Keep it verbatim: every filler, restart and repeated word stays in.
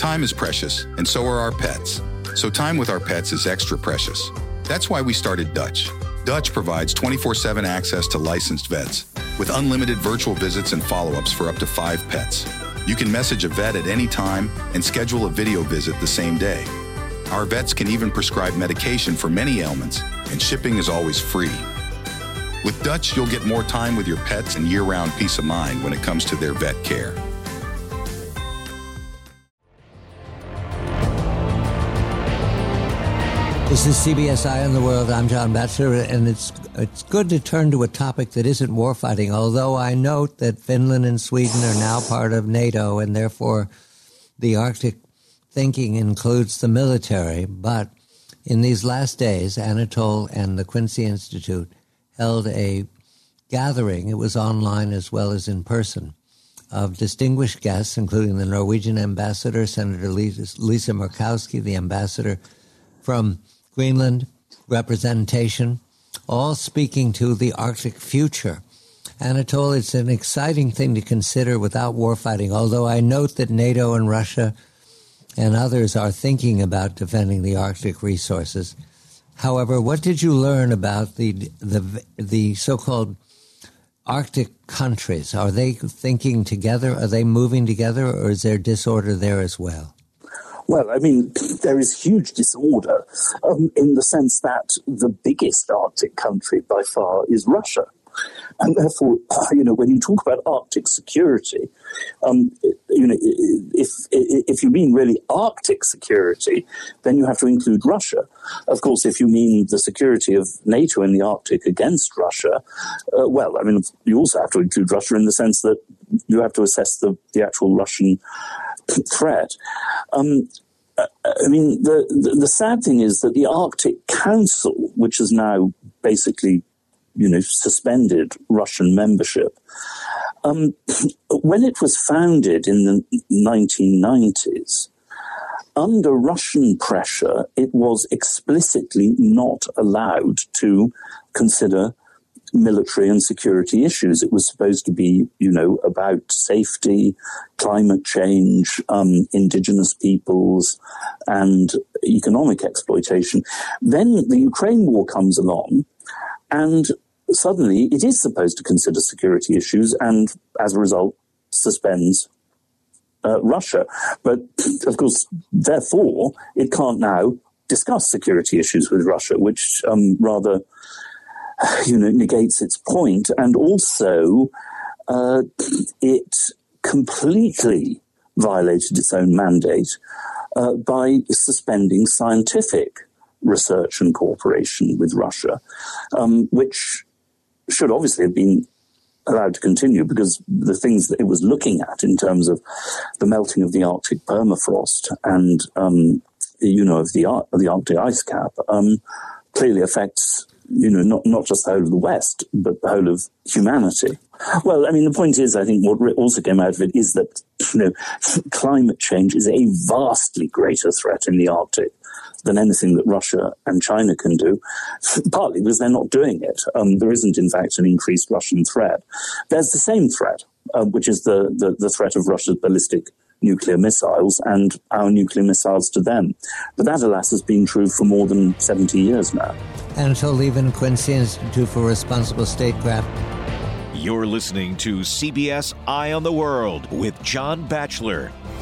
Time is precious, and so are our pets. So time with our pets is extra precious. That's why we started Dutch. Dutch provides twenty-four seven access to licensed vets with unlimited virtual visits and follow-ups for up to five pets. You can message a vet at any time and schedule a video visit the same day. Our vets can even prescribe medication for many ailments, and shipping is always free. With Dutch, you'll get more time with your pets and year-round peace of mind when it comes to their vet care. This is C B S Eye on the World. I'm John Batchelor, and it's it's good to turn to a topic that isn't warfighting, although I note that Finland and Sweden are now part of NATO, and therefore the Arctic thinking includes the military. But in these last days, Anatole and the Quincy Institute held a gathering. It was online as well as in person, of distinguished guests, including the Norwegian ambassador, Senator Lisa Murkowski, the ambassador from Greenland representation, all speaking to the Arctic future. Anatole, it's an exciting thing to consider without warfighting, although I note that NATO and Russia and others are thinking about defending the Arctic resources. However, what did you learn about the the the so-called Arctic countries? Are they thinking together? Are they moving together, or is there disorder there as well? Well, I mean, there is huge disorder um, in the sense that the biggest Arctic country by far is Russia. And therefore, you know, when you talk about Arctic security, um, you know, if if you mean really Arctic security, then you have to include Russia. Of course, if you mean the security of NATO in the Arctic against Russia, uh, well, I mean, you also have to include Russia in the sense that you have to assess the, the actual Russian threat. Um, I mean, the, the the sad thing is that the Arctic Council, which has now basically, you know, suspended Russian membership, um, when it was founded in the nineteen nineties, under Russian pressure, it was explicitly not allowed to consider military and security issues. It was supposed to be, you know, about safety, climate change, um, indigenous peoples, and economic exploitation. Then the Ukraine war comes along, and suddenly it is supposed to consider security issues, and as a result, suspends uh, Russia. But of course, therefore, it can't now discuss security issues with Russia, which um, rather you know, negates its point, and also uh, it completely violated its own mandate uh, by suspending scientific research and cooperation with Russia, um, which should obviously have been allowed to continue, because the things that it was looking at in terms of the melting of the Arctic permafrost and, um, you know, of the, Ar- of the Arctic ice cap um, clearly affects, you know, not, not just the whole of the West, but the whole of humanity. Well, I mean, the point is, I think what also came out of it is that, you know, climate change is a vastly greater threat in the Arctic than anything that Russia and China can do, partly because they're not doing it. Um, there isn't, in fact, an increased Russian threat. There's the same threat, uh, which is the, the, the threat of Russia's ballistic nuclear missiles and our nuclear missiles to them. But that, alas, has been true for more than seventy years now. Anatole Lieven, Quincy Institute for Responsible Statecraft. You're listening to C B S Eye on the World with John Batchelor.